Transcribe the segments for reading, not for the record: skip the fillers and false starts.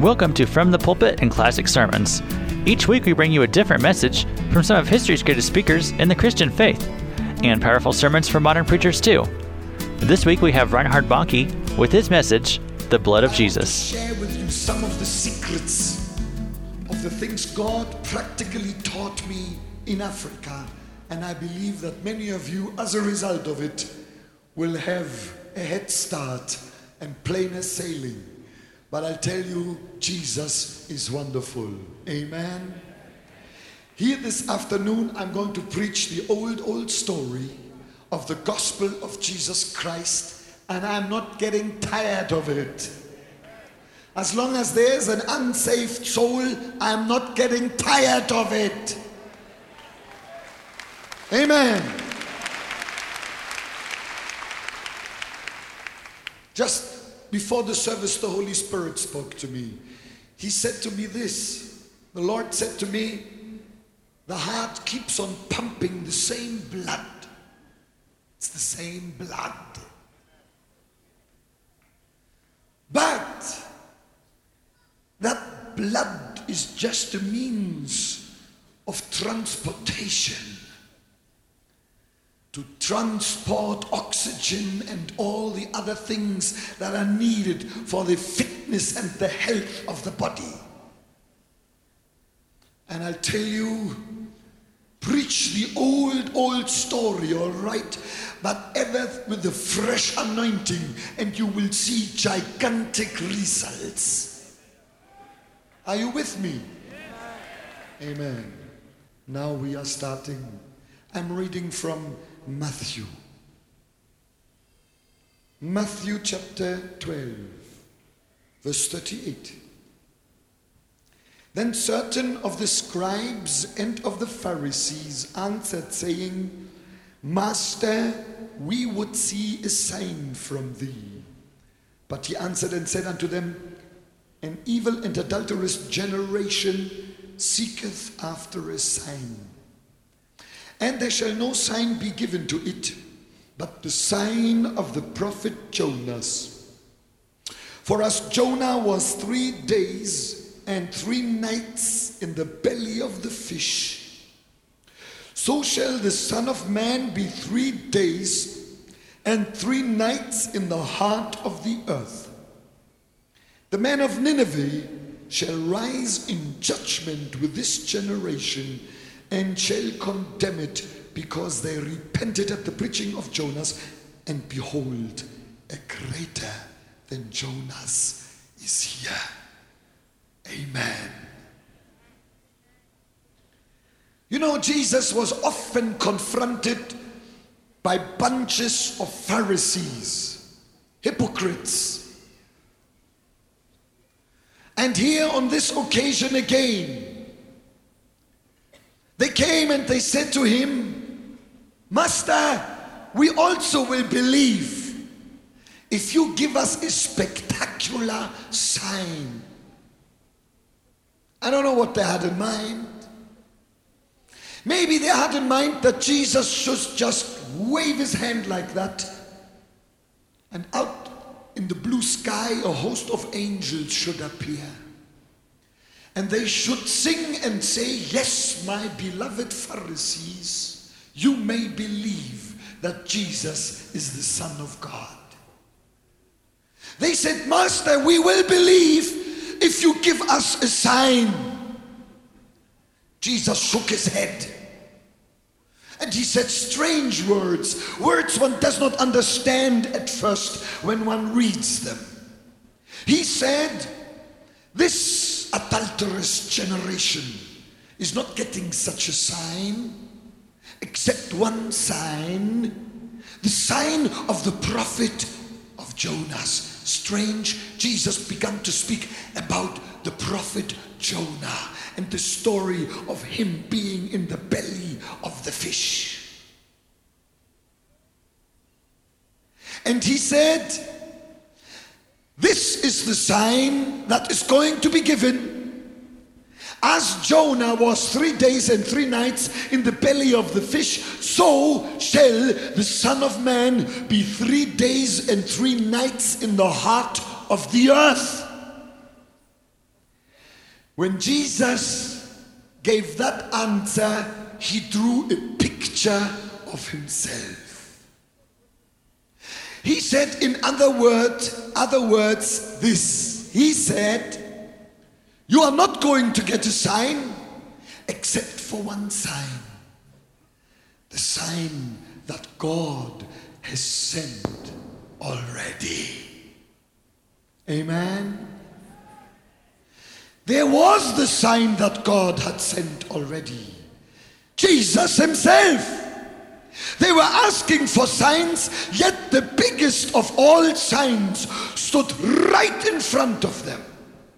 Welcome to From the Pulpit and Classic Sermons. Each week we bring you a different message from some of history's greatest speakers in the Christian faith, and powerful sermons from modern preachers too. This week we have Reinhard Bonnke with his message, The Blood of Jesus. I will share with you some of the secrets of the things God practically taught me in Africa, and I believe that many of you, as a result of it, will have a head start and plainer sailing. But I'll tell you, Jesus is wonderful. Amen. Here this afternoon, I'm going to preach the old story of the gospel of Jesus Christ, and I'm not getting tired of it. As long as there's an unsaved soul, I'm not getting tired of it. Amen. Just before the service, the Holy Spirit spoke to me. He said to me this. The Lord said to me, the heart keeps on pumping the same blood. It's the same blood. But that blood is just a means of transportation to transport oxygen and all the other things that are needed for the fitness and the health of the body. And I'll tell you, preach the old story, all right, but ever with the fresh anointing, and you will see gigantic results. Are you with me? Amen. Now we are starting. I'm reading from Matthew chapter 12, verse 38. Then certain of the scribes and of the Pharisees answered, saying, Master, we would see a sign from thee. But he answered and said unto them, An evil and adulterous generation seeketh after a sign. And there shall no sign be given to it, but the sign of the prophet Jonas. For as Jonah was 3 days and 3 nights in the belly of the fish, so shall the Son of Man be 3 days and 3 nights in the heart of the earth. The man of Nineveh shall rise in judgment with this generation, and shall condemn it, because they repented at the preaching of Jonas, and behold, a greater than Jonas is here. Amen. You know, Jesus was often confronted by bunches of Pharisees, hypocrites. And here on this occasion again, they came and they said to him, Master, we also will believe if you give us a spectacular sign. I don't know what they had in mind. Maybe they had in mind that Jesus should just wave his hand like that, and out in the blue sky a host of angels should appear. And they should sing and say, Yes, my beloved Pharisees, you may believe that Jesus is the Son of God. They said, Master, we will believe if you give us a sign. Jesus shook his head. And he said strange words one does not understand at first when one reads them. He said, this adulterous generation is not getting such a sign, except one sign, the sign of the prophet of Jonas. Strange, Jesus began to speak about the prophet Jonah and the story of him being in the belly of the fish. And he said, this is the sign that is going to be given. As Jonah was 3 days and 3 nights in the belly of the fish, so shall the Son of Man be 3 days and 3 nights in the heart of the earth. When Jesus gave that answer, he drew a picture of himself. He said, in other words, this. He said, you are not going to get a sign except for one sign. The sign that God has sent already. Amen. There was the sign that God had sent already. Jesus himself. They were asking for signs, yet the biggest of all signs stood right in front of them.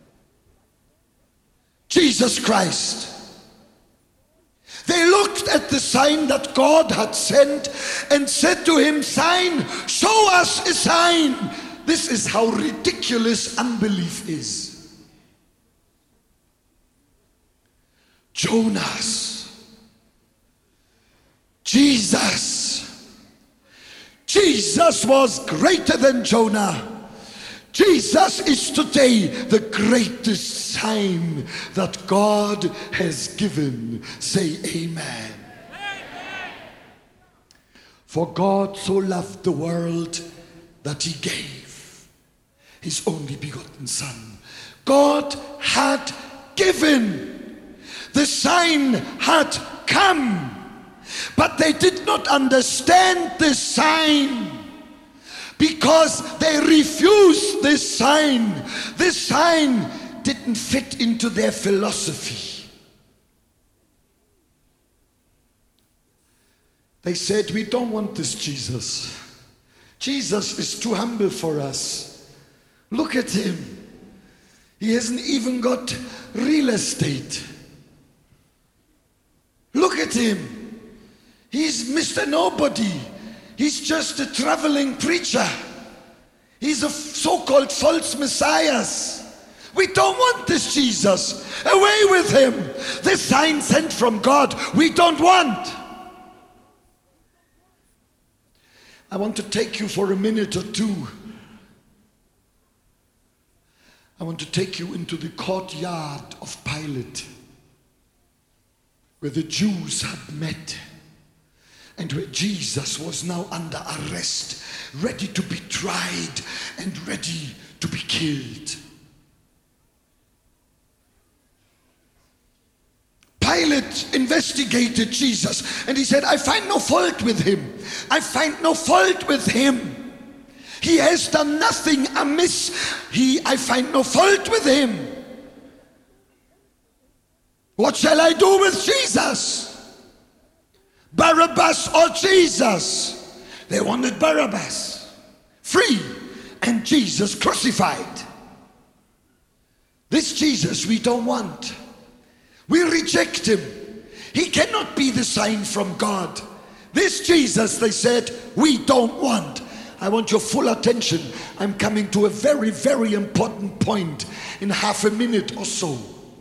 Jesus Christ. They looked at the sign that God had sent and said to him, "Sign, show us a sign." This is how ridiculous unbelief is. Jonas, Jesus was greater than Jonah. Jesus is today the greatest sign that God has given. Say amen. Amen. For God so loved the world that he gave his only begotten Son. God had given. The sign had come. But they did not understand this sign because they refused this sign. This sign didn't fit into their philosophy. They said, "We don't want this Jesus. Jesus is too humble for us. Look at him. He hasn't even got real estate. Look at him. He's Mr. Nobody. He's just a traveling preacher. He's a so-called false messiah. We don't want this Jesus. Away with him. This sign sent from God we don't want." I want to take you for a minute or two. I want to take you into the courtyard of Pilate, where the Jews had met and where Jesus was now under arrest, ready to be tried and ready to be killed. Pilate investigated Jesus and he said, "I find no fault with him. I find no fault with him. He has done nothing amiss. I find no fault with him. What shall I do with Jesus? Barabbas or Jesus?" They wanted Barabbas free and Jesus crucified. This Jesus we don't want. We reject him. He cannot be the sign from God. This Jesus, they said, we don't want. I want your full attention. I'm coming to a very, very important point in half a minute or so.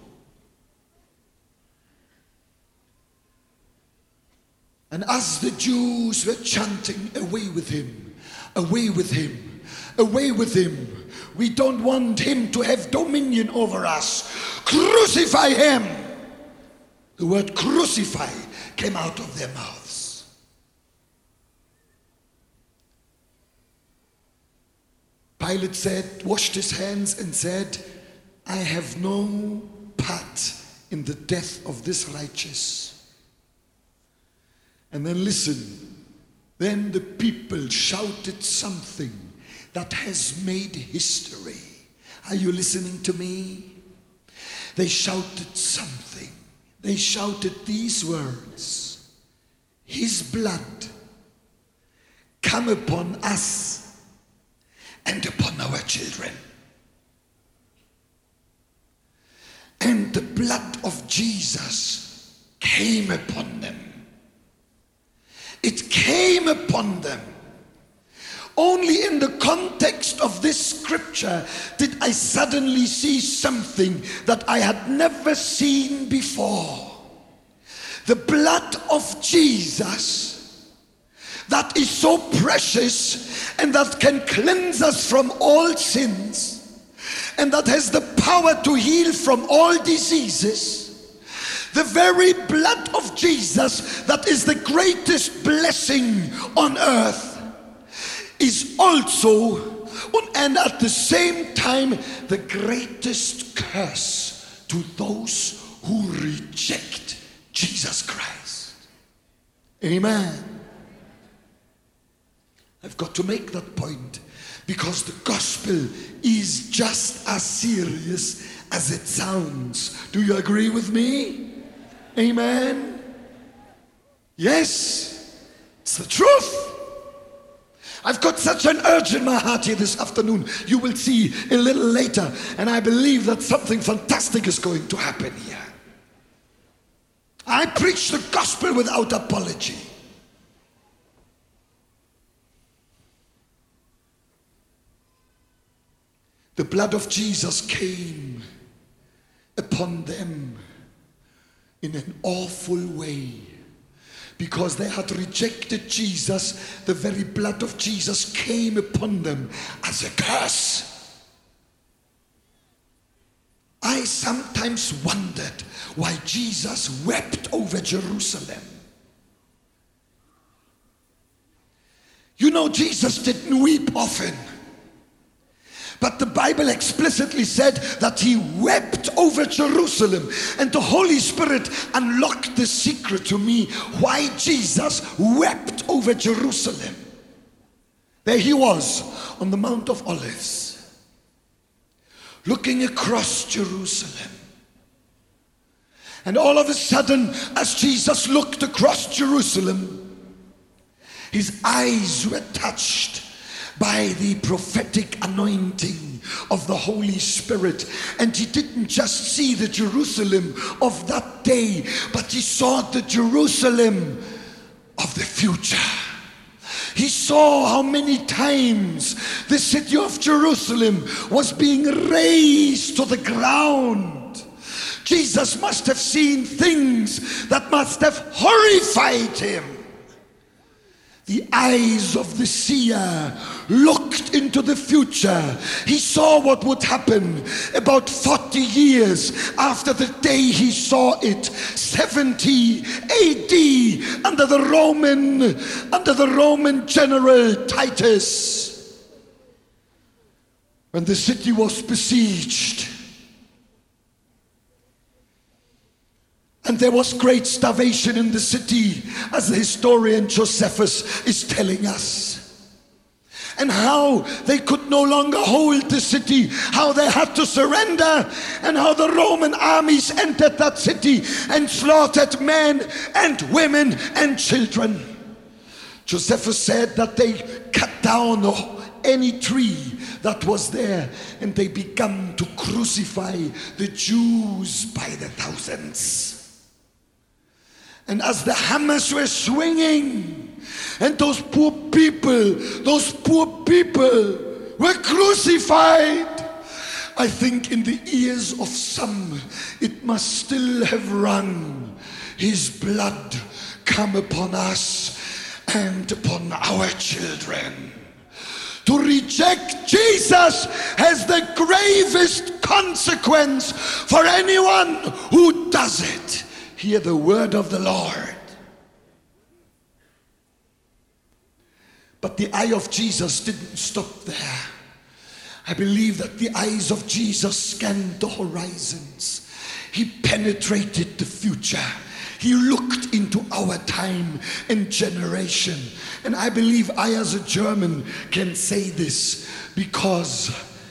And as the Jews were chanting, "Away with him, away with him, away with him. We don't want him to have dominion over us. Crucify him." The word crucify came out of their mouths. Pilate said, washed his hands and said, "I have no part in the death of this righteous." And then listen, then the people shouted something that has made history. Are you listening to me? They shouted something. They shouted these words, "His blood come upon us and upon our children." And the blood of Jesus came upon them. It came upon them. Only in the context of this scripture did I suddenly see something that I had never seen before. The blood of Jesus that is so precious and that can cleanse us from all sins and that has the power to heal from all diseases, the very blood of Jesus that is the greatest blessing on earth is also, and at the same time, the greatest curse to those who reject Jesus Christ. Amen. I've got to make that point because the gospel is just as serious as it sounds. Do you agree with me? Amen. Yes, it's the truth. I've got such an urge in my heart here this afternoon. You will see a little later, and I believe that something fantastic is going to happen here. I preach the gospel without apology. The blood of Jesus came upon them in an awful way. Because they had rejected Jesus, the very blood of Jesus came upon them as a curse. I sometimes wondered why Jesus wept over Jerusalem. You know, Jesus didn't weep often. But the Bible explicitly said that he wept over Jerusalem. And the Holy Spirit unlocked the secret to me why Jesus wept over Jerusalem. There he was on the Mount of Olives, looking across Jerusalem. And all of a sudden, as Jesus looked across Jerusalem, his eyes were touched by the prophetic anointing of the Holy Spirit. And he didn't just see the Jerusalem of that day, but he saw the Jerusalem of the future. He saw how many times the city of Jerusalem was being razed to the ground. Jesus must have seen things that must have horrified him. The eyes of the seer looked into the future. He saw what would happen about 40 years after the day he saw it, 70 AD, under the Roman general Titus, when the city was besieged. And there was great starvation in the city, as the historian Josephus is telling us. And how they could no longer hold the city, how they had to surrender, and how the Roman armies entered that city and slaughtered men and women and children. Josephus said that they cut down any tree that was there, and they began to crucify the Jews by the thousands. And as the hammers were swinging, and those poor people were crucified, I think in the ears of some, it must still have rung, his blood come upon us and upon our children. To reject Jesus has the gravest consequence for anyone who does it. Hear the word of the Lord. But the eye of Jesus didn't stop there. I believe that the eyes of Jesus scanned the horizons. He penetrated the future. He looked into our time and generation. And I believe I, as a German, can say this because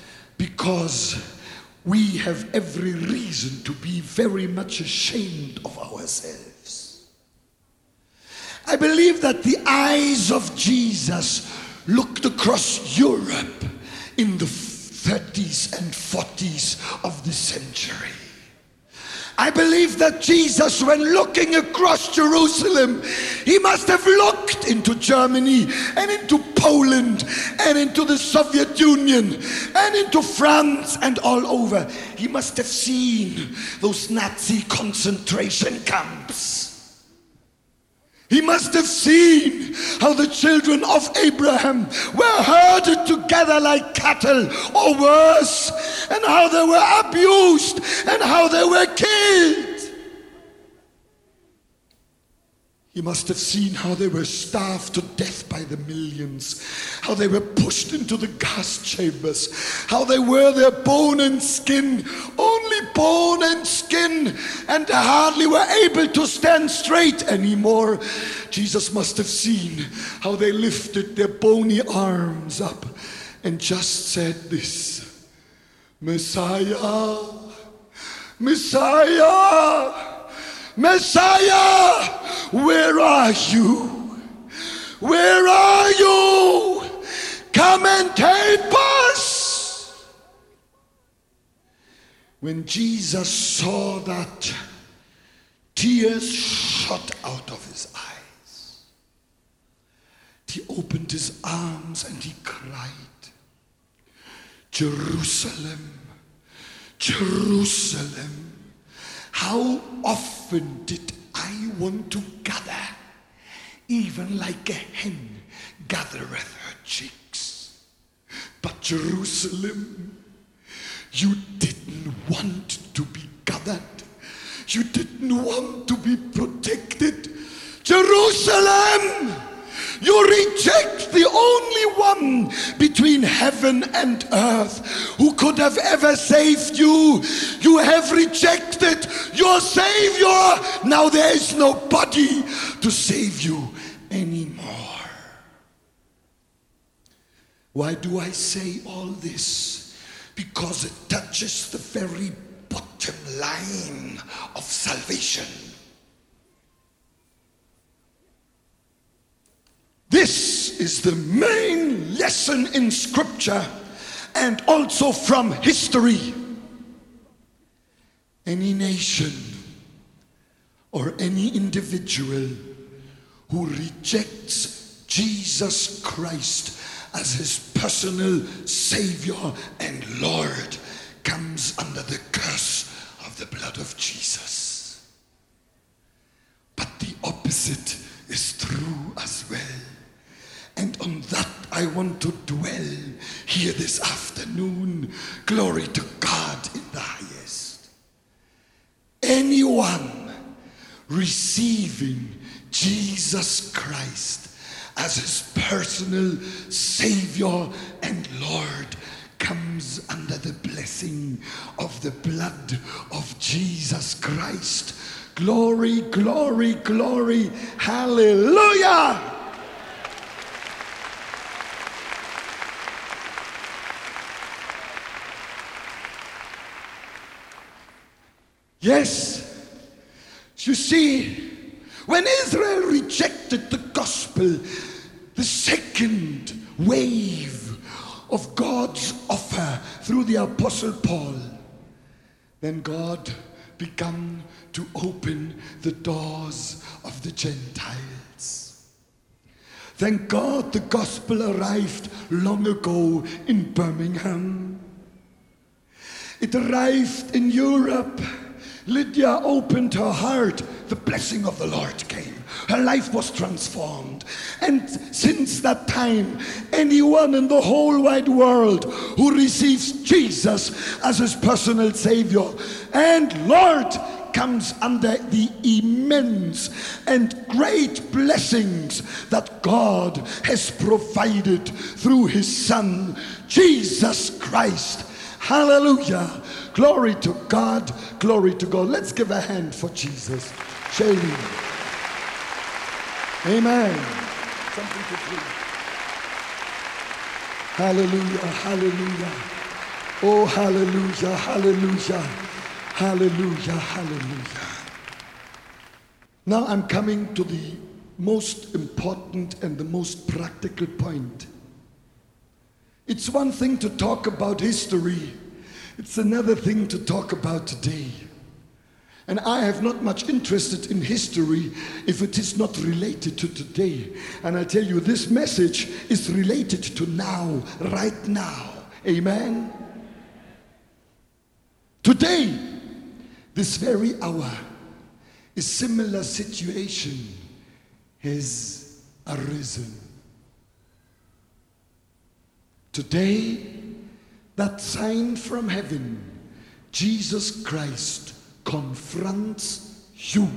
we have every reason to be very much ashamed of ourselves. I believe that the eyes of Jesus looked across Europe in the 30s and 40s of the century. I believe that Jesus, when looking across Jerusalem, he must have looked into Germany and into Poland and into the Soviet Union and into France and all over. He must have seen those Nazi concentration camps. He must have seen how the children of Abraham were herded together like cattle or worse, and how they were abused and how they were killed. He must have seen how they were starved to death by the millions, how they were pushed into the gas chambers, how they were their bone and skin, only bone and skin, and hardly were able to stand straight anymore. Jesus must have seen how they lifted their bony arms up and just said this, Messiah, Messiah, Messiah, where are you? Where are you? Come and help us. When Jesus saw that, tears shot out of his eyes. He opened his arms and he cried, Jerusalem, Jerusalem, how often did I want to gather, even like a hen gathereth her chicks. But Jerusalem, you didn't want to be gathered. You didn't want to be protected. Jerusalem, you reject the only one between heaven and earth who could have ever saved you. You have rejected your Savior. Now there is nobody to save you anymore. Why do I say all this? Because it touches the very bottom line of salvation. This is the main lesson in Scripture and also from history. Any nation or any individual who rejects Jesus Christ as his personal Savior and Lord comes under the curse of the blood of Jesus. But the opposite is true as well. And on that I want to dwell here this afternoon. Glory to God in the highest. Anyone receiving Jesus Christ as his personal Savior and Lord comes under the blessing of the blood of Jesus Christ. Glory, glory, glory, hallelujah! Yes, you see, when Israel rejected the gospel, the second wave of God's offer through the Apostle Paul, then God began to open the doors of the Gentiles. Thank God the gospel arrived long ago in Birmingham. It arrived in Europe. Lydia opened her heart. The blessing of the Lord came. Her life was transformed. And since that time, anyone in the whole wide world who receives Jesus as his personal Savior and Lord comes under the immense and great blessings that God has provided through his Son, Jesus Christ. Hallelujah. Glory to God. Glory to God. Let's give a hand for Jesus. Shall we? Amen. Something to do. Hallelujah. Hallelujah. Oh, hallelujah. Hallelujah. Hallelujah. Hallelujah. Now I'm coming to the most important and the most practical point. It's one thing to talk about history. It's another thing to talk about today. And I have not much interest in history if it is not related to today. And I tell you, this message is related to now, right now. Amen? Today, this very hour, a similar situation has arisen. Today, that sign from heaven, Jesus Christ confronts you.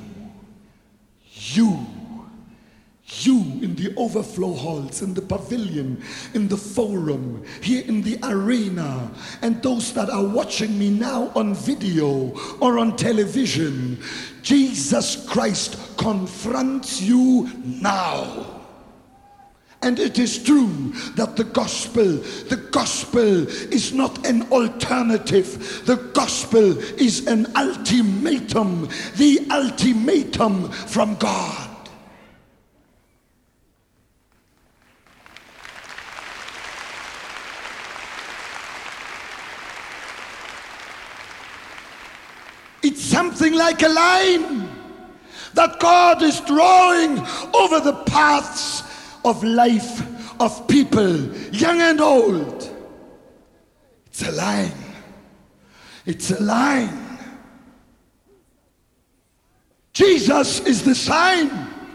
You in the overflow halls, in the pavilion, in the forum, here in the arena, and those that are watching me now on video or on television. Jesus Christ confronts you now. And it is true that the gospel is not an alternative. The gospel is an ultimatum, the ultimatum from God. It's something like a line that God is drawing over the paths of life of people, young and old. It's a line. It's a line. Jesus is the sign.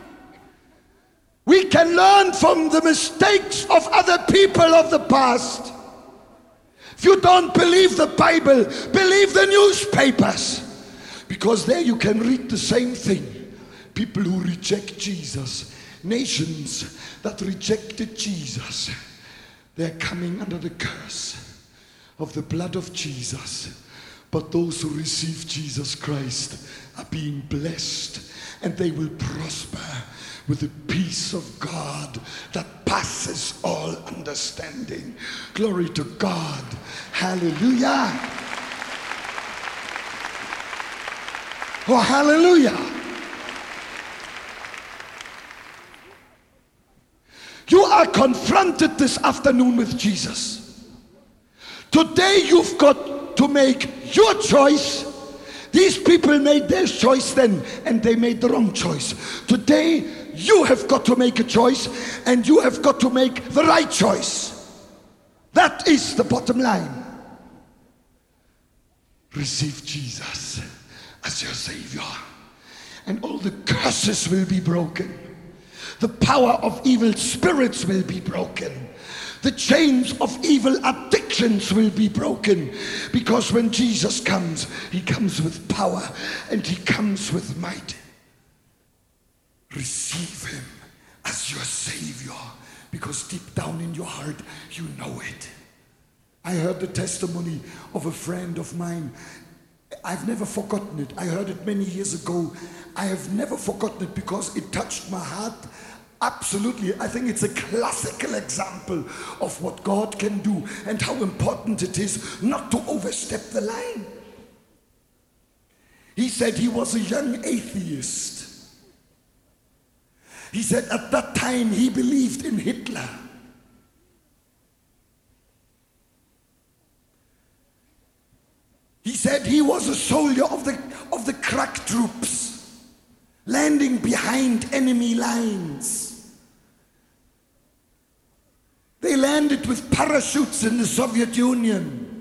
We can learn from the mistakes of other people of the past. If you don't believe the Bible, believe the newspapers. Because there you can read the same thing. People who reject Jesus, nations that rejected Jesus, they're coming under the curse of the blood of Jesus. But those who receive Jesus Christ are being blessed, and they will prosper with the peace of God that passes all understanding. Glory to God. Hallelujah. Oh, hallelujah. You are confronted this afternoon with Jesus. Today you've got to make your choice. These people made their choice then, and they made the wrong choice. Today you have got to make a choice, and you have got to make the right choice. That is the bottom line. Receive Jesus as your Savior, and all the curses will be broken. The power of evil spirits will be broken. The chains of evil addictions will be broken. Because when Jesus comes, he comes with power and he comes with might. Receive him as your Savior, because deep down in your heart, you know it. I heard the testimony of a friend of mine. I've never forgotten it. I heard it many years ago. I have never forgotten it because it touched my heart. Absolutely. I think it's a classical example of what God can do and how important it is not to overstep the line. He said he was a young atheist. He said at that time he believed in Hitler. He said he was a soldier of the crack troops, landing behind enemy lines. They landed with parachutes in the Soviet Union.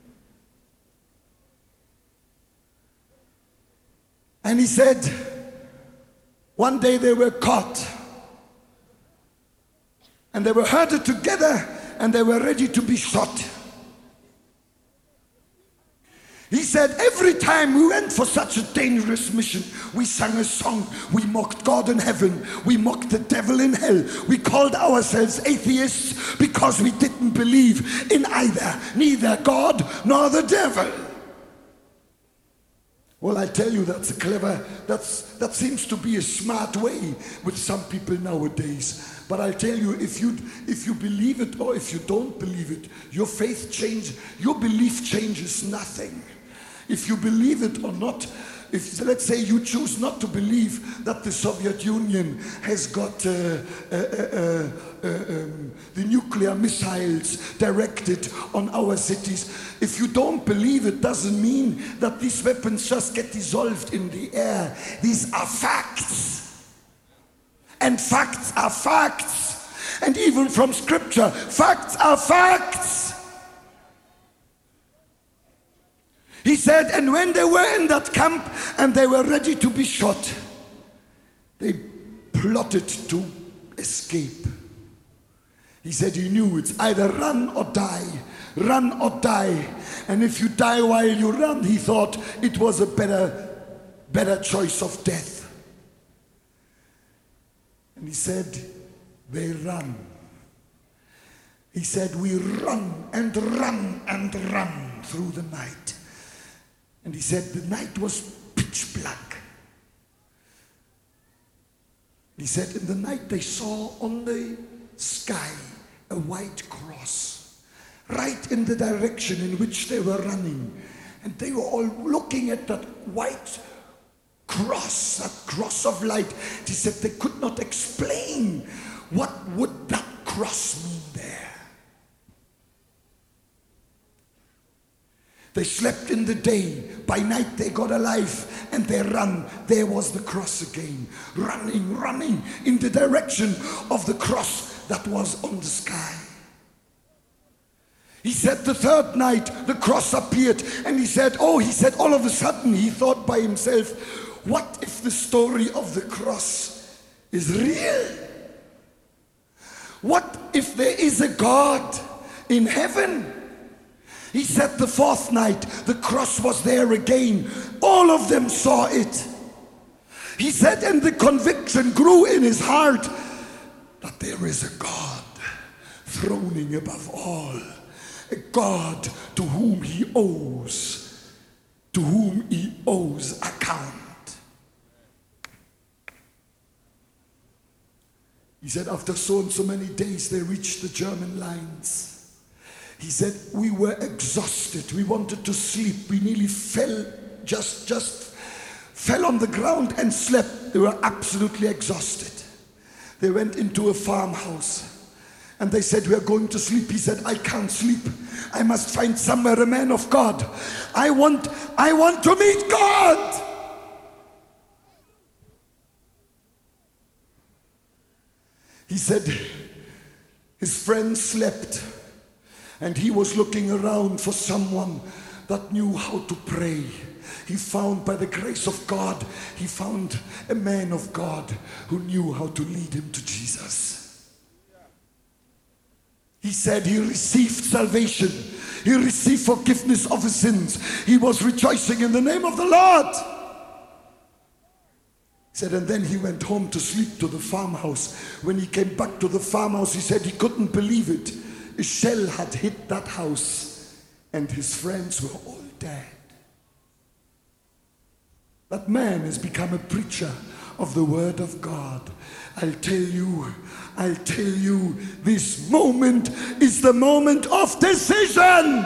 And he said, one day they were caught. And they were herded together and they were ready to be shot. He said, every time we went for such a dangerous mission, we sang a song, we mocked God in heaven, we mocked the devil in hell. We called ourselves atheists because we didn't believe in neither God nor the devil. Well, I tell you, that seems to be a smart way with some people nowadays. But I tell you, if you believe it or if you don't believe it, your belief changes nothing. If you believe it or not, if let's say you choose not to believe that the Soviet Union has got the nuclear missiles directed on our cities, if you don't believe it, doesn't mean that these weapons just get dissolved in the air. These are facts. And facts are facts. And even from Scripture, facts are facts. He said, and when they were in that camp and they were ready to be shot, they plotted to escape. He said he knew it's either run or die, run or die. And if you die while you run, he thought it was a better choice of death. And he said, they run. He said, we run and run and run through the night. And he said, the night was pitch black. He said, in the night they saw on the sky a white cross, right in the direction in which they were running. And they were all looking at that white cross, that cross of light. He said they could not explain what would that cross mean there. They slept in the day. By night they got alive and they ran. There was the cross again. Running in the direction of the cross that was on the sky. He said the third night the cross appeared and he said all of a sudden he thought by himself, what if the story of the cross is real? What if there is a God in heaven? He said the fourth night, the cross was there again. All of them saw it. He said, and the conviction grew in his heart that there is a God throning above all, a God to whom he owes account. He said, after so and so many days, they reached the German lines. He said, we were exhausted. We wanted to sleep. We nearly fell, just fell on the ground and slept. They were absolutely exhausted. They went into a farmhouse and they said, we are going to sleep. He said, I can't sleep. I must find somewhere a man of God. I want to meet God. He said his friend slept and he was looking around for someone that knew how to pray. He found, by the grace of God, he found a man of God who knew how to lead him to Jesus. He said he received salvation. He received forgiveness of his sins. He was rejoicing in the name of the Lord. He said, and then he went home to sleep to the farmhouse. When he came back to the farmhouse, he said he couldn't believe it. A shell had hit that house and his friends were all dead. That man has become a preacher of the word of God. I'll tell you, this moment is the moment of decision.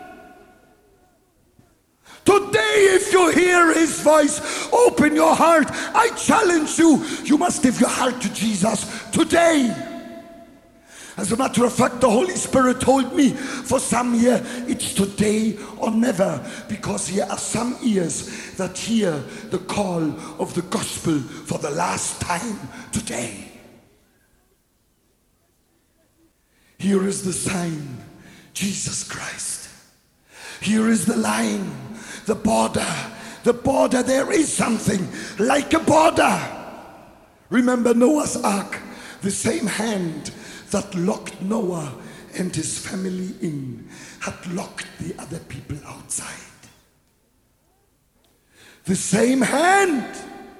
Today, if you hear his voice, open your heart. I challenge you, you must give your heart to Jesus today. As a matter of fact, the Holy Spirit told me for some here, it's today or never, because here are some ears that hear the call of the gospel for the last time today. Here is the sign, Jesus Christ. Here is the line, the border. The border, there is something like a border. Remember Noah's Ark, the same hand that locked Noah and his family in had locked the other people outside. The same hand.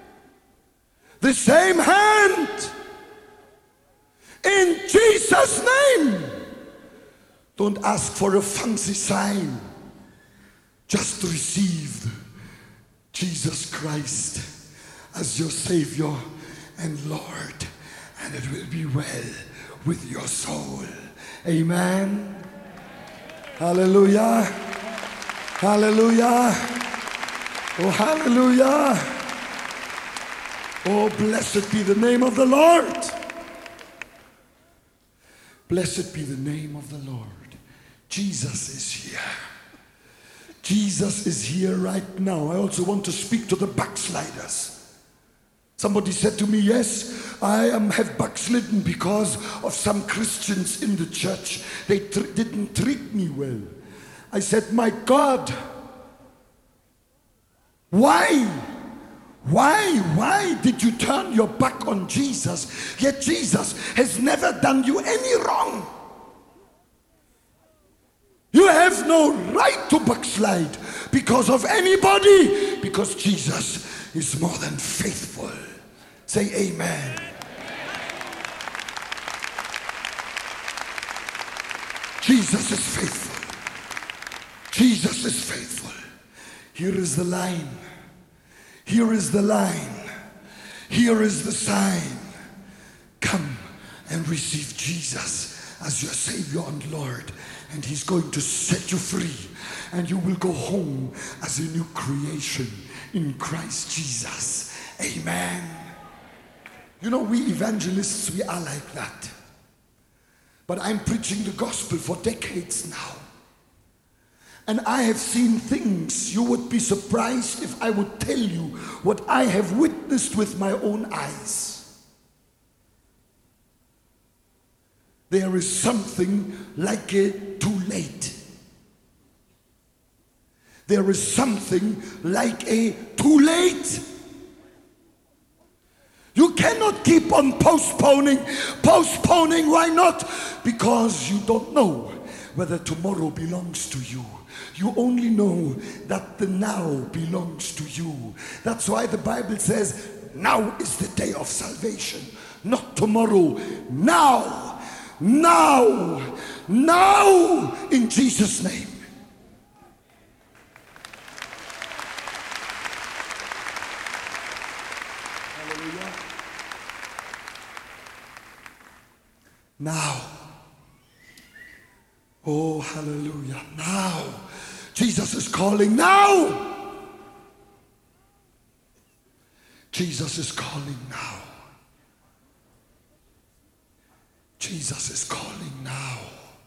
In Jesus' name. Don't ask for a fancy sign. Just receive Jesus Christ as your Savior and Lord, and it will be well with your soul. Amen. Hallelujah. Hallelujah. Oh, hallelujah. Oh, blessed be the name of the Lord. Blessed be the name of the Lord. Jesus is here. Jesus is here right now. I also want to speak to the backsliders. Somebody said to me, yes, I have backslidden because of some Christians in the church. They didn't treat me well. I said, my God, why? Why did you turn your back on Jesus? Yet Jesus has never done you any wrong. You have no right to backslide because of anybody, because Jesus is more than faithful. Say amen. Jesus is faithful. Jesus is faithful. Here is the line. Here is the line. Here is the sign. Come and receive Jesus as your Savior and Lord, and He's going to set you free, and you will go home as a new creation in Christ Jesus. Amen. You know, we evangelists, we are like that. But I'm preaching the gospel for decades now. And I have seen things you would be surprised if I would tell you what I have witnessed with my own eyes. There is something like a too late. There is something like a too late. You cannot keep on postponing. Why not? Because you don't know whether tomorrow belongs to you. You only know that the now belongs to you. That's why the Bible says, now is the day of salvation, not tomorrow. Now, in Jesus' name. Hallelujah. Now. Oh, hallelujah. Now. Jesus is calling now. Jesus is calling now. Jesus is calling now.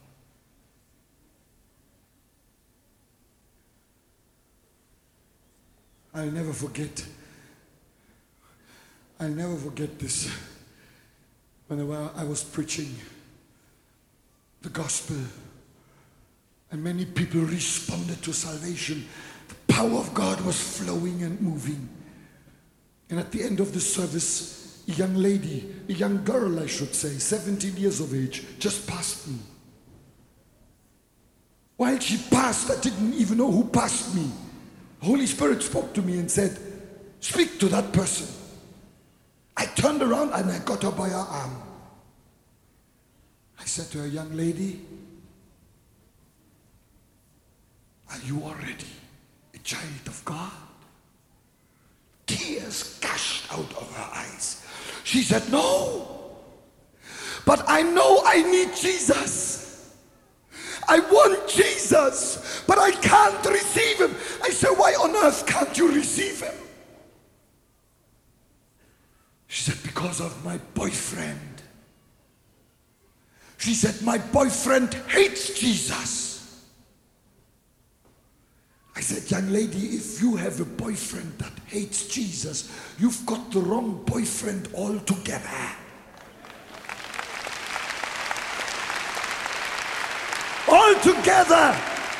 I'll never forget this. When I was preaching the gospel, and many people responded to salvation. The power of God was flowing and moving. And at the end of the service, a young lady, a young girl I should say, 17 years of age, just passed me. While she passed, I didn't even know who passed me. The Holy Spirit spoke to me and said, speak to that person. I turned around and I got her by her arm. I said to her, young lady, are you already a child of God? Tears gushed out of her eyes. She said, no, but I know I need Jesus. I want Jesus, but I can't receive him. I said, why on earth can't you receive him? She said, because of my boyfriend. She said, my boyfriend hates Jesus. I said, young lady, if you have a boyfriend that hates Jesus, you've got the wrong boyfriend altogether. Altogether.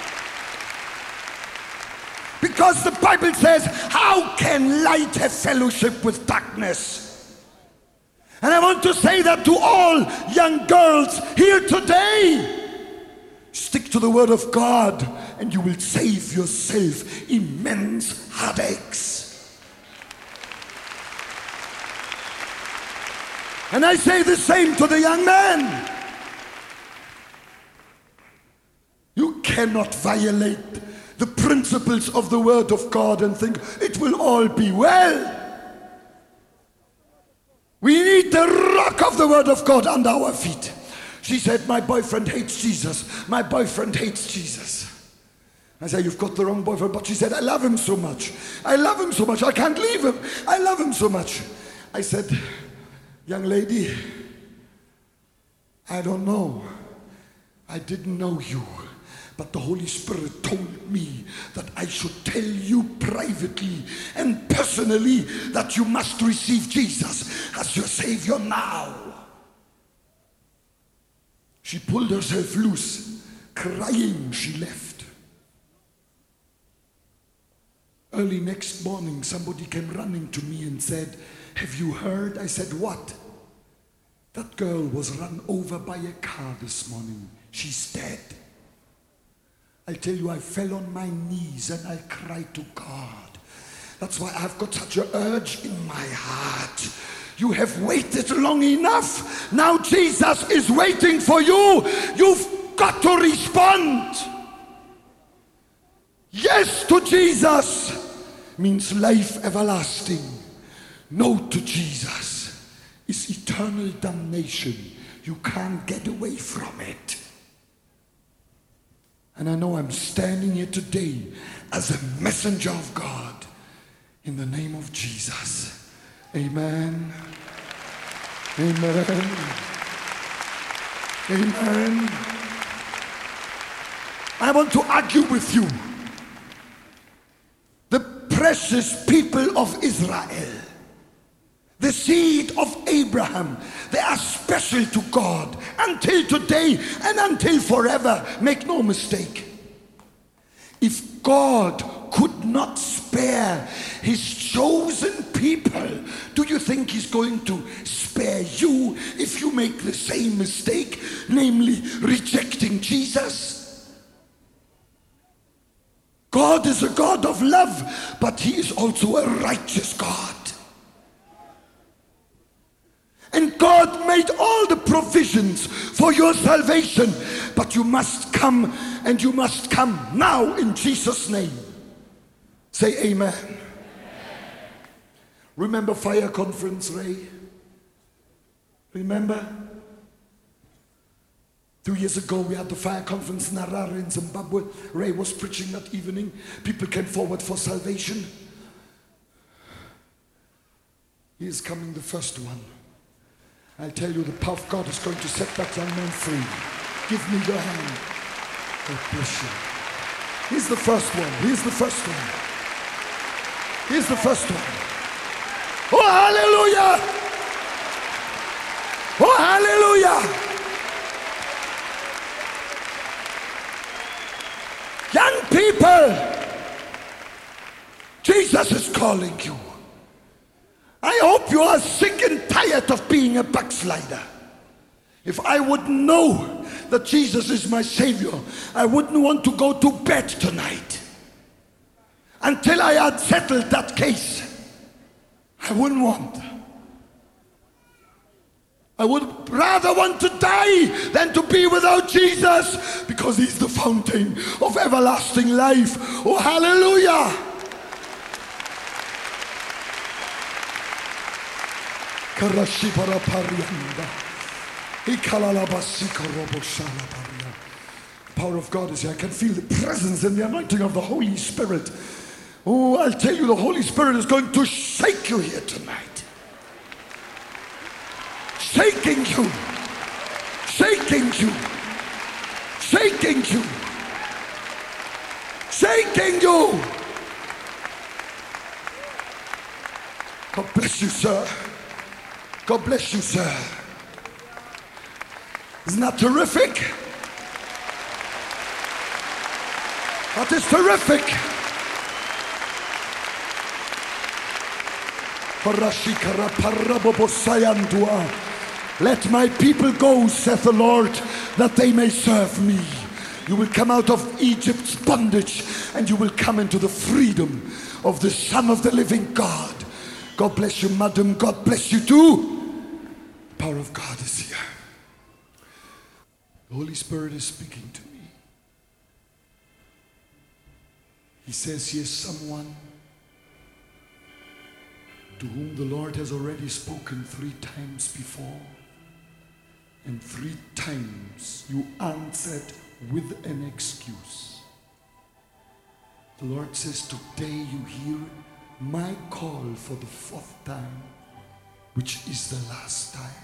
Because the Bible says, how can light have fellowship with darkness? And I want to say that to all young girls here today. Stick to the word of God and you will save yourself immense heartaches. And I say the same to the young man. You cannot violate the principles of the word of God and think it will all be well. We need the rock of the word of God under our feet. She said, my boyfriend hates Jesus. My boyfriend hates Jesus. I said, you've got the wrong boyfriend. But she said, I love him so much. I love him so much. I can't leave him. I love him so much. I said, young lady, I don't know. I didn't know you. But the Holy Spirit told me that I should tell you privately and personally that you must receive Jesus as your Savior now. She pulled herself loose, crying she left. A Early next morning, somebody came running to me and said, "Have you heard?" I said, "What?" "That girl was run over by a car this morning. She's dead." I tell you, I fell on my knees and I cried to God. That's why I've got such an urge in my heart. You have waited long enough. Now Jesus is waiting for you. You've got to respond. Yes to Jesus means life everlasting. No to Jesus is eternal damnation. You can't get away from it. And I know I'm standing here today as a messenger of God in the name of Jesus. Amen. Amen. Amen. I want to argue with you. The precious people of Israel, the seed of Abraham, they are special to God until today and until forever. Make no mistake. If God could not spare his chosen people, do you think he's going to spare you if you make the same mistake, namely rejecting Jesus? God is a God of love, but he is also a righteous God. And God made all the provisions for your salvation, but you must come, and you must come now in Jesus' name. Say amen. Amen. Remember Fire Conference, Ray? Remember? 2 years ago we had the Fire Conference in Harare in Zimbabwe. Ray was preaching that evening. People came forward for salvation. He is coming, the first one. I tell you, the power of God is going to set that young man free. Give me your hand. God bless you. He's the first one. He's the first one. He's the first one. Oh, hallelujah! Oh, hallelujah! Young people, Jesus is calling you. I hope you are sick and tired of being a backslider. If I would know that Jesus is my Savior, I wouldn't want to go to bed tonight. Until I had settled that case, I wouldn't want. I would rather want to die than to be without Jesus, because he's the fountain of everlasting life. Oh, hallelujah! The power of God is here. I can feel the presence and the anointing of the Holy Spirit. Oh, I'll tell you, the Holy Spirit is going to shake you here tonight. Shaking you. Shaking you. Shaking you. Shaking you. God bless you, sir. God bless you, sir. Isn't that terrific? That is terrific. Let my people go, saith the Lord, that they may serve me. You will come out of Egypt's bondage, and you will come into the freedom of the Son of the living God. God bless you, madam. God bless you too. The power of God is here. The Holy Spirit is speaking to me. He says, "Here's someone to whom the Lord has already spoken 3 times before. And 3 times you answered with an excuse. The Lord says, today you hear my call for the 4th time, which is the last time.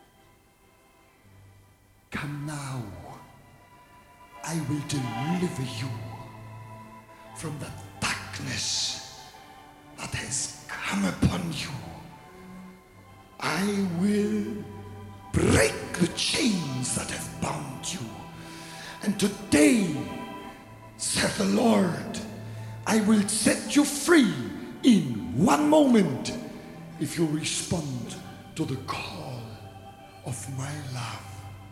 Come now. I will deliver you from the darkness that has come upon you. I will break the chains that have bound you. And today, saith the Lord, I will set you free in one moment if you respond to the call of my love.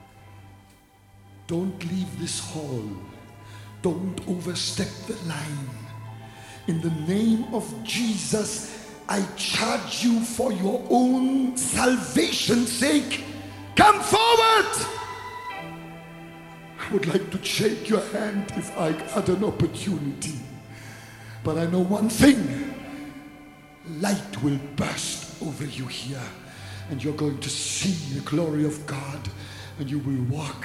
Don't leave this hall. Don't overstep the line. In the name of Jesus, I charge you for your own salvation's sake. Come forward! I would like to shake your hand if I had an opportunity. But I know one thing. Light will burst over you here. And you're going to see the glory of God. And you will walk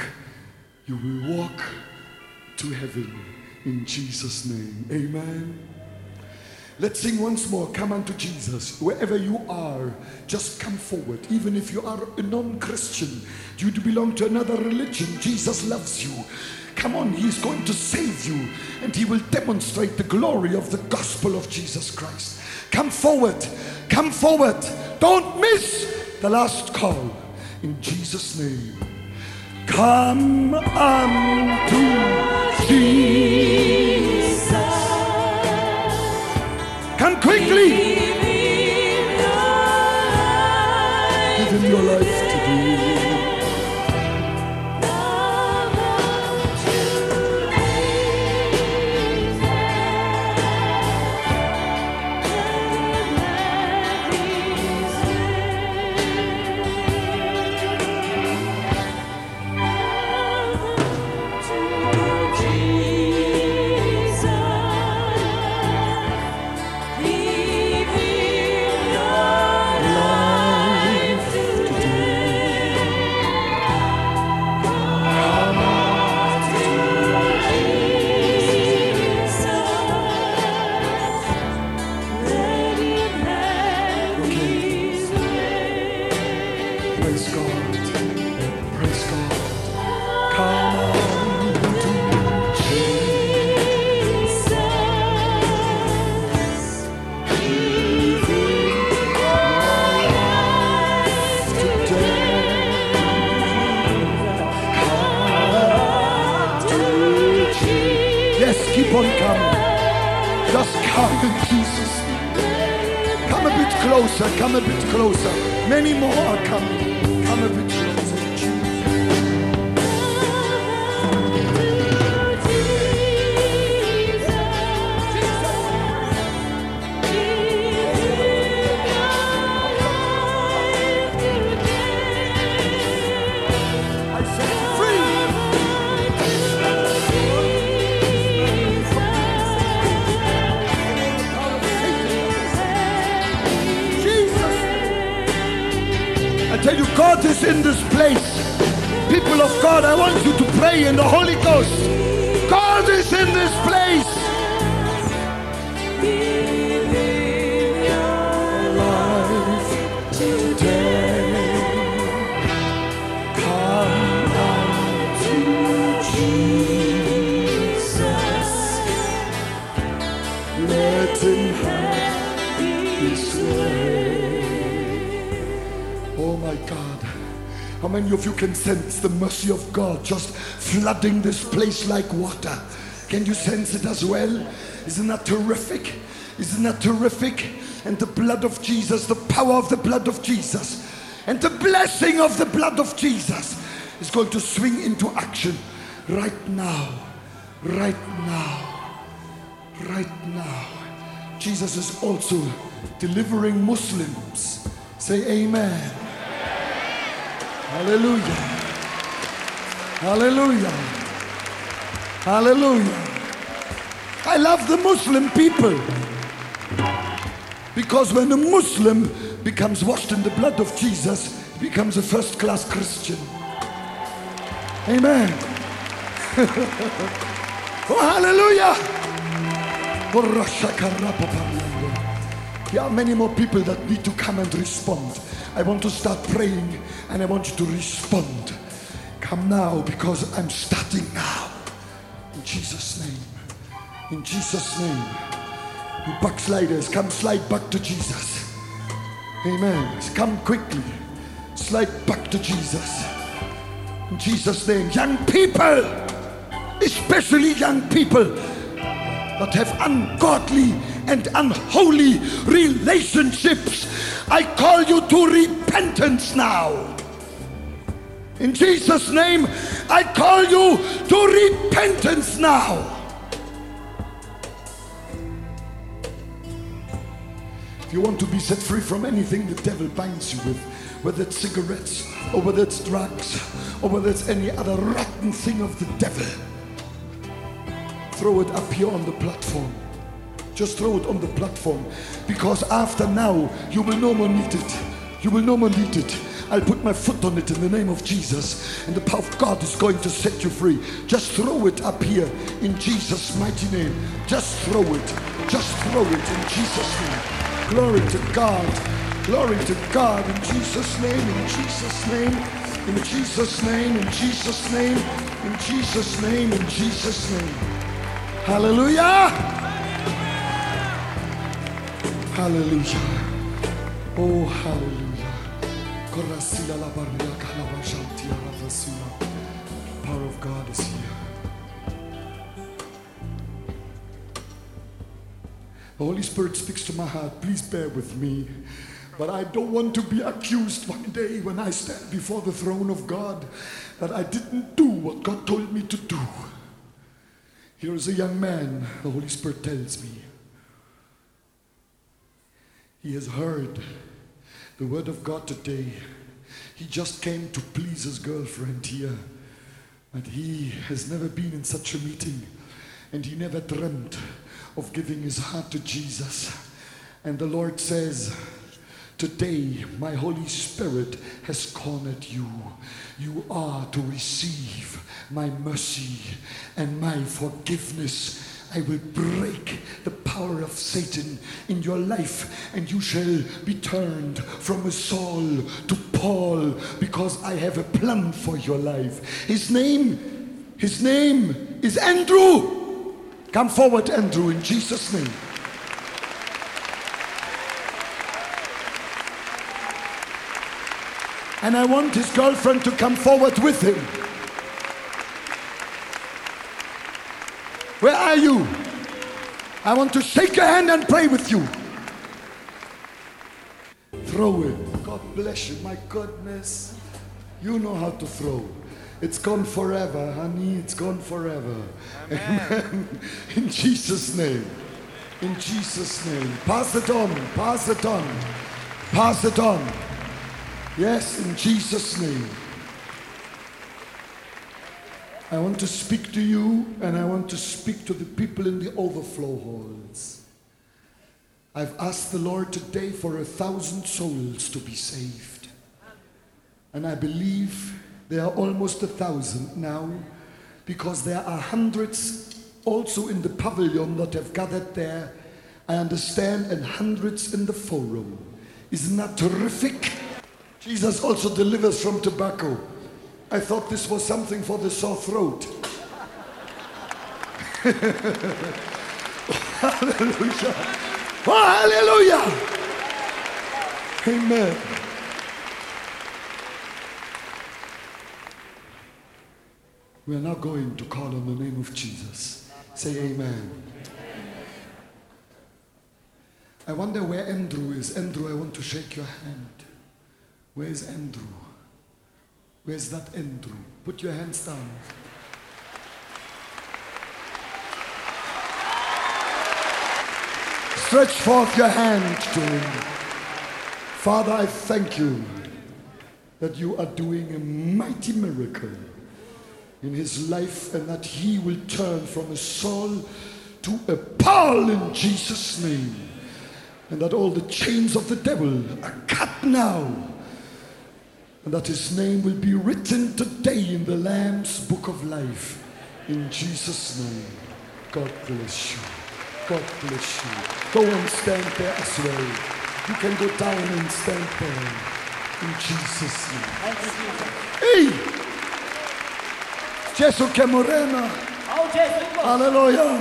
to heaven. In Jesus' name. Amen. Let's sing once more. Come unto Jesus. Wherever you are, just come forward. Even if you are a non-Christian, you belong to another religion, Jesus loves you. Come on, he's going to save you, and he will demonstrate the glory of the gospel of Jesus Christ. Come forward. Come forward. Don't miss the last call. In Jesus' name. Come unto Jesus. Come quickly. Give him your life today. Keep on coming. Just come in Jesus' name. Come a bit closer. Come a bit closer. Many more are coming. Come a bit closer. Tell you, God is in this place. People of God, I want you to pray in the Holy Ghost. God is in this place. Give him your life today. Come unto Jesus. Let him have his way. Oh my God, how many of you can sense the mercy of God just flooding this place like water? Can you sense it as well? Isn't that terrific? Isn't that terrific? And the blood of Jesus, the power of the blood of Jesus, and the blessing of the blood of Jesus is going to swing into action right now, right now, right now. Jesus is also delivering Muslims. Say amen. Hallelujah. Hallelujah. Hallelujah. I love the Muslim people. Because when a Muslim becomes washed in the blood of Jesus, he becomes a first-class Christian. Amen. Oh, hallelujah. There are many more people that need to come and respond. I want to start praying and I want you to respond. Come now, because I'm starting now. In Jesus' name. In Jesus' name. You backsliders, come slide back to Jesus. Amen. Come quickly. Slide back to Jesus. In Jesus' name. Young people, especially young people, that have ungodly and unholy relationships. I call you to repentance now. In Jesus' name, I call you to repentance now. If you want to be set free from anything the devil binds you with, whether it's cigarettes, or whether it's drugs, or whether it's any other rotten thing of the devil, throw it up here on the platform. Just throw it on the platform, because after now, you will no more need it. You will no more need it. I'll put my foot on it in the name of Jesus, and the power of God is going to set you free. Just throw it up here in Jesus' mighty name. Just throw it. Just throw it in Jesus' name. Glory to God. Glory to God in Jesus' name, in Jesus' name, in Jesus' name, in Jesus' name, in Jesus' name, in Jesus' name. Hallelujah! Hallelujah. Oh, hallelujah. The power of God is here. The Holy Spirit speaks to my heart. Please bear with me. But I don't want to be accused one day when I stand before the throne of God that I didn't do what God told me to do. Here is a young man, the Holy Spirit tells me. He has heard the word of God today. He just came to please his girlfriend here. But he has never been in such a meeting. And he never dreamt of giving his heart to Jesus. And the Lord says, today, my Holy Spirit has cornered you. You are to receive my mercy and my forgiveness. I will break the power of Satan in your life, and you shall be turned from a Saul to Paul, because I have a plan for your life. His name is Andrew. Come forward, Andrew, in Jesus' name. And I want his girlfriend to come forward with him. Where are you? I want to shake your hand and pray with you. Throw it. God bless you. My goodness. You know how to throw. It's gone forever, honey. It's gone forever. Amen. In Jesus' name. In Jesus' name. Pass it on. Pass it on. Pass it on. Yes, in Jesus' name. I want to speak to you, and I want to speak to the people in the overflow halls. I've asked the Lord today for 1,000 souls to be saved. And I believe there are almost 1,000 now, because there are hundreds also in the pavilion that have gathered there, I understand, and hundreds in the forum. Isn't that terrific? Jesus also delivers from tobacco. I thought this was something for the sore throat. Hallelujah. Oh, hallelujah. Amen. We are now going to call on the name of Jesus. Say amen. I wonder where Andrew is. Andrew, I want to shake your hand. Where is Andrew? Where's that Andrew? Put your hands down. Stretch forth your hand to him. Father, I thank you that you are doing a mighty miracle in his life, and that he will turn from a Saul to a Paul in Jesus' name. And that all the chains of the devil are cut now. And that his name will be written today in the Lamb's Book of Life. In Jesus' name. God bless you. God bless you. Go and stand there as well. You can go down and stand there. In Jesus' name. Hey! Jesus que morena. Hallelujah.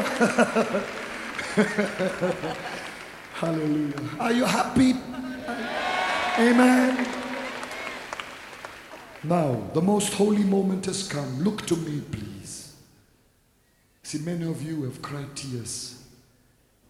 Hallelujah. Are you happy? Amen. Now, the most holy moment has come. Look to me, please. See, many of you have cried tears.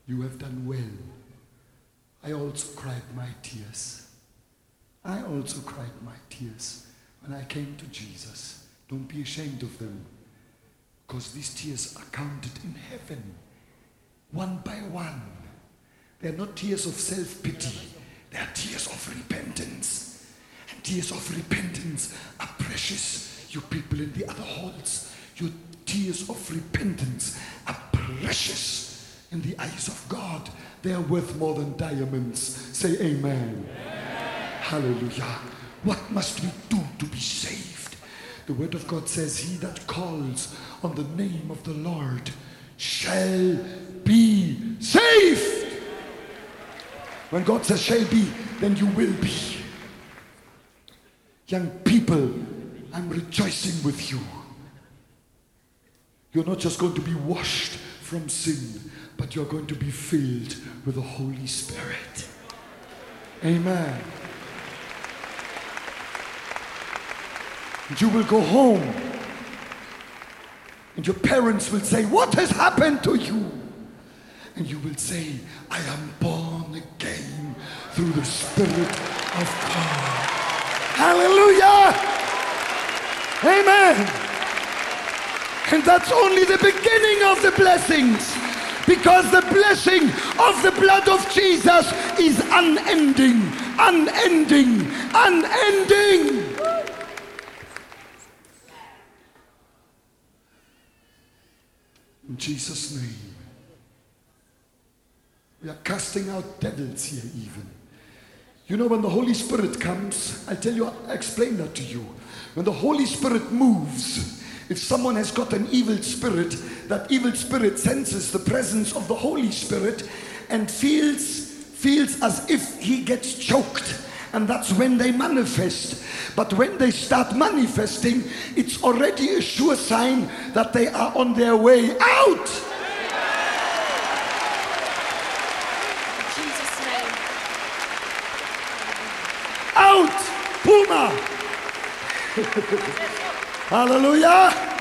You have done well. I also cried my tears. I also cried my tears when I came to Jesus. Don't be ashamed of them, because these tears are counted in heaven, one by one. They are not tears of self-pity. They are tears of repentance. And tears of repentance are precious. You people in the other halls, your tears of repentance are precious in the eyes of God. They are worth more than diamonds. Say amen. Hallelujah. What must we do to be saved? The word of God says, he that calls on the name of the Lord shall be saved. When God says shall be, then you will be. Young people, I'm rejoicing with you. You're not just going to be washed from sin, but you're going to be filled with the Holy Spirit. Amen. And you will go home, and your parents will say, what has happened to you? And you will say, I am born again through the Spirit of God. Hallelujah! Amen! And that's only the beginning of the blessings, because the blessing of the blood of Jesus is unending, unending, unending. In Jesus' name. We are casting out devils here even. You know, when the Holy Spirit comes, I'll explain that to you. When the Holy Spirit moves, if someone has got an evil spirit, that evil spirit senses the presence of the Holy Spirit and feels as if he gets choked. And that's when they manifest. But when they start manifesting, it's already a sure sign that they are on their way out. In Jesus' name. Out! Puma! Hallelujah!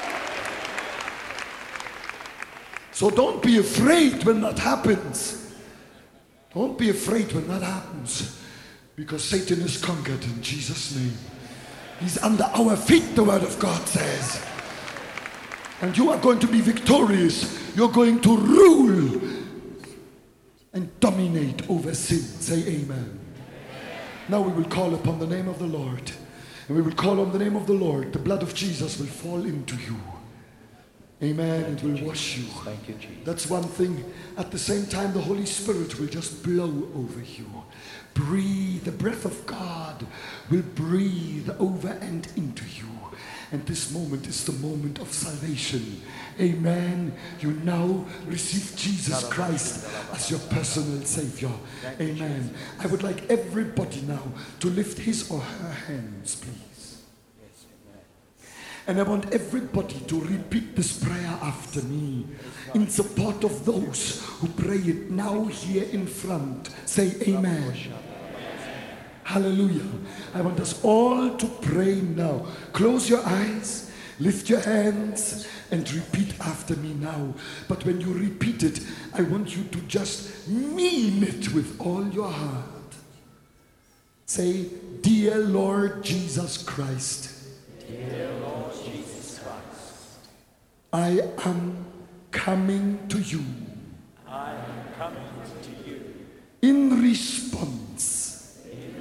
So don't be afraid when that happens. Don't be afraid when that happens. Because Satan is conquered in Jesus' name. He's under our feet, the word of God says. And you are going to be victorious. You're going to rule and dominate over sin. Say amen. Now we will call upon the name of the Lord. And we will call on the name of the Lord. The blood of Jesus will fall into you. Amen. It will wash you. Thank you, Jesus. That's one thing. At the same time, the Holy Spirit will just blow over you. Breathe. The breath of God will breathe over and into you. And this moment is the moment of salvation. Amen. You now receive Jesus Christ as your personal Savior. Amen. I would like everybody now to lift his or her hands, please. And I want everybody to repeat this prayer after me in support of those who pray it now here in front. Say amen. Hallelujah. I want us all to pray now. Close your eyes, lift your hands, and repeat after me now. But when you repeat it, I want you to just mean it with all your heart. Say, dear Lord Jesus Christ. Dear Lord Jesus Christ, I am coming to you. I am coming to you In response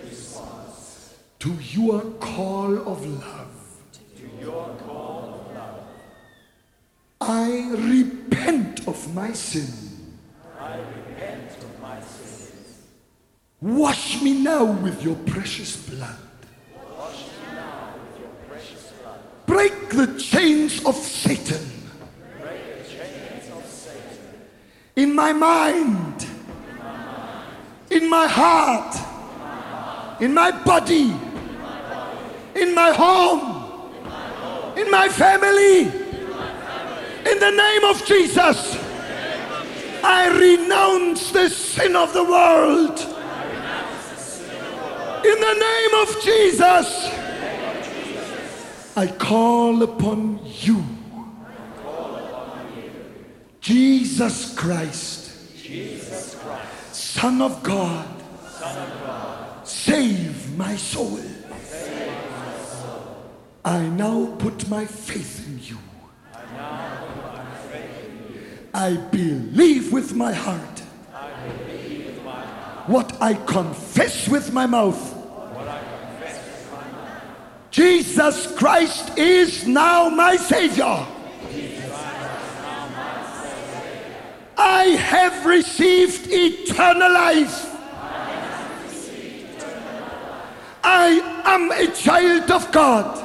to your call of love. to your call of love. I repent of my sin. I repent of my sins. Wash me now with your precious blood. Wash me now with your precious blood. Break the chains of Satan Break the chains of Satan in my mind, in my heart, in my body, in my home, in my family. In the name of Jesus, I renounce the sin of the world. In the name of Jesus, I call upon you. Jesus Christ, Son of God, save my soul. I now put my faith in you. I believe with my heart what I confess with my mouth. Jesus Christ is now my Savior. I have received eternal life. I am a child of God.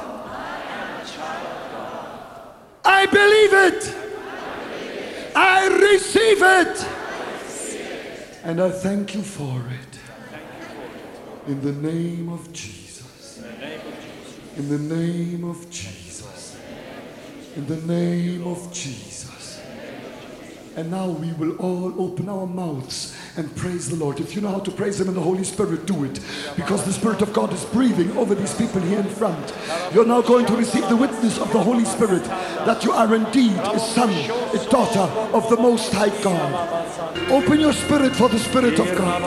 I believe it. I receive it. And I thank you for it. In the name of Jesus. In the name of Jesus. In the name of Jesus. And now we will all open our mouths and praise the Lord. If you know how to praise Him in the Holy Spirit, do it. Because the Spirit of God is breathing over these people here in front. You're now going to receive the witness of the Holy Spirit that you are indeed a son, a daughter of the Most High God. Open your spirit for the Spirit of God.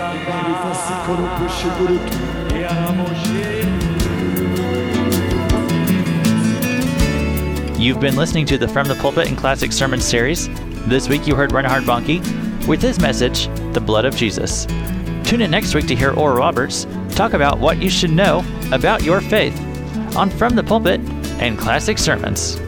You've been listening to the From the Pulpit and Classic Sermon series. This week you heard Reinhard Bonnke with his message, The Blood of Jesus. Tune in next week to hear Oral Roberts talk about what you should know about your faith on From the Pulpit and Classic Sermons.